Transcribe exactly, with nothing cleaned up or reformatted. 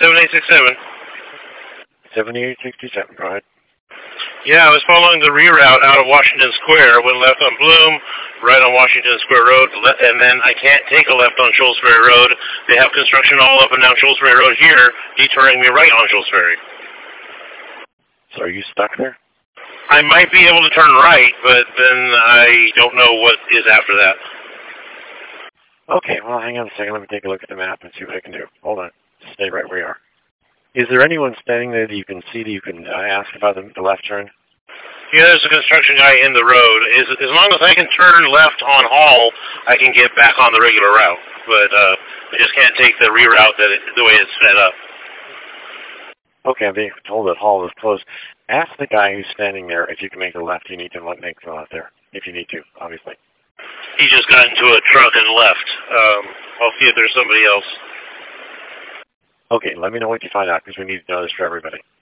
seven eight six seven. seven eight six seven, go ahead. Yeah, I was following the reroute out of Washington Square, went left on Bloom, right on Washington Square Road, and then I can't take a left on Shoals Ferry Road. They have construction all up and down Shoals Ferry Road here, detouring me right on Shoals Ferry. So are you stuck there? I might be able to turn right, but then I don't know what is after that. Okay, well, hang on a second. Let me take a look at the map and see what I can do. Hold on. Stay right where you are. Is there anyone standing there that you can see that you can uh, ask about the, the left turn? Yeah, there's a construction guy in the road. As, as long as I can turn left on Hall, I can get back on the regular route. But uh, I just can't take the reroute that it, the way it's set up. Okay, I'm being told that Hall is closed. Ask the guy who's standing there if you can make the left. You need to let make the left there, if you need to, obviously. He just got into a truck and left. Um, I'll see if there's somebody else. Okay, let me know what you find out, because we need to know this for everybody.